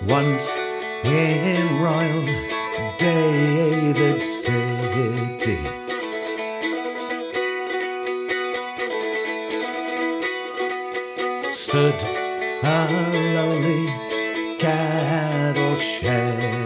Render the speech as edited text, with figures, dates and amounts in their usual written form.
Once in Royal David City, stood a lowly cattle shed.